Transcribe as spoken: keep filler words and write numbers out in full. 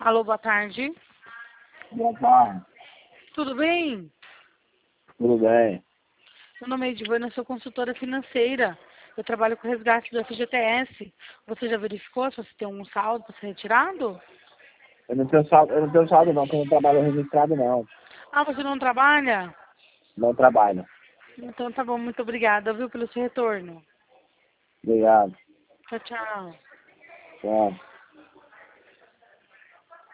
Alô, boa tarde. Boa tarde. Tudo bem? Tudo bem? Meu nome é Edivana, sou consultora financeira. Eu trabalho com resgate do F G T S. Você já verificou se você tem um saldo para ser retirado? Eu não tenho saldo, eu não tenho saldo não, porque eu não trabalho registrado não. Ah, você não trabalha? Não trabalho. Então tá bom, muito obrigada, viu, pelo seu retorno. Obrigado. Tchau, tchau. Tchau.